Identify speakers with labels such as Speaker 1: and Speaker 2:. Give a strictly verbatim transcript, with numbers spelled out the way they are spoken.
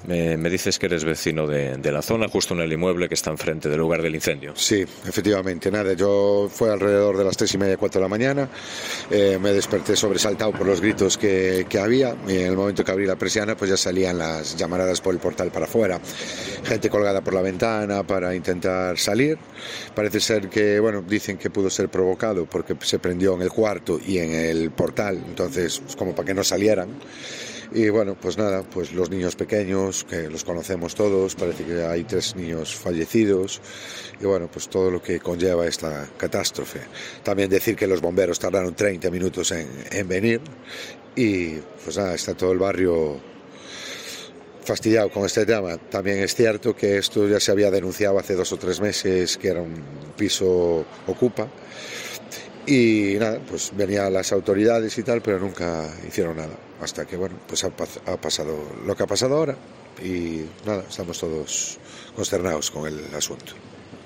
Speaker 1: Me, me dices que eres vecino de, de la zona, justo en el inmueble que está enfrente del lugar del incendio.
Speaker 2: Sí, efectivamente, nada, yo fue alrededor de las tres y media, cuatro de la mañana, eh, me desperté sobresaltado por los gritos que, que había, y en el momento que abrí la persiana pues ya salían las llamaradas por el portal para afuera, gente colgada por la ventana para intentar salir. Parece ser que, bueno, dicen que pudo ser provocado porque se prendió en el cuarto y en el portal, entonces como para que no salieran. Y bueno, pues nada, pues los niños pequeños, que los conocemos todos, parece que hay tres niños fallecidos, y bueno, pues todo lo que conlleva esta catástrofe. También decir que los bomberos tardaron treinta minutos en, en venir, y pues nada, está todo el barrio fastidiado con este tema. También es cierto que esto ya se había denunciado hace dos o tres meses, que era un piso ocupa, y nada, pues venían las autoridades y tal, pero nunca hicieron nada, hasta que bueno, pues ha, ha pasado lo que ha pasado ahora, y nada, estamos todos consternados con el asunto.